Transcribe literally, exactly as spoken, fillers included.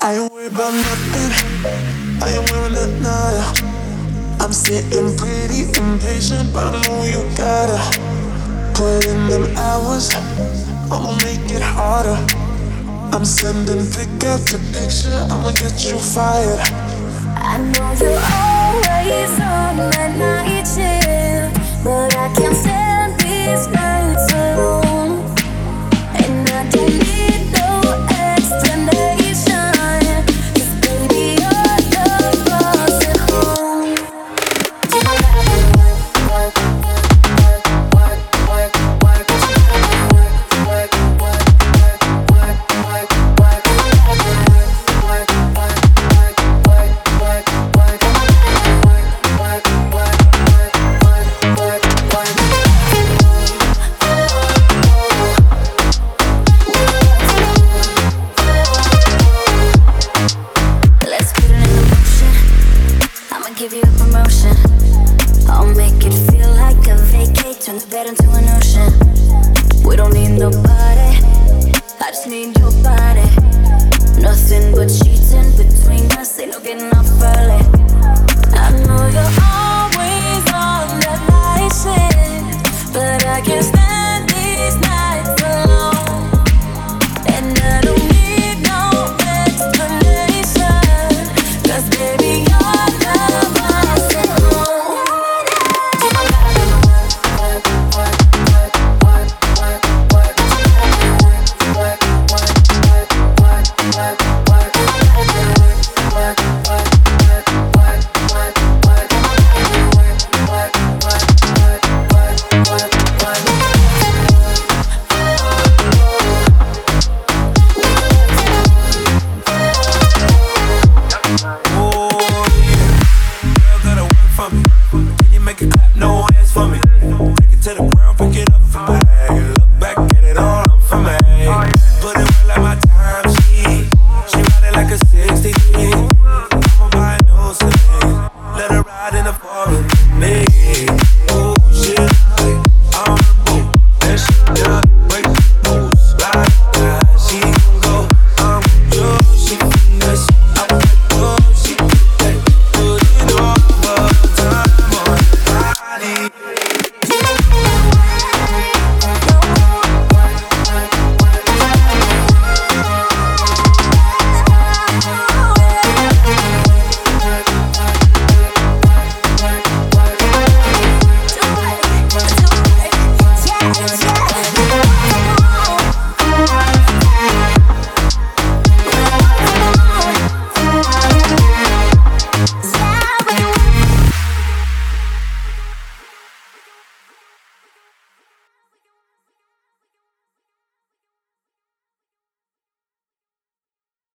I ain't worried about nothing. I ain't wearing a nada. I'm sitting pretty impatient, but I know you gotta put in them hours. I'ma make it harder. I'm sending pick after picture. I'ma get you fired. I know you're always on my night shift, but I can't stand this life.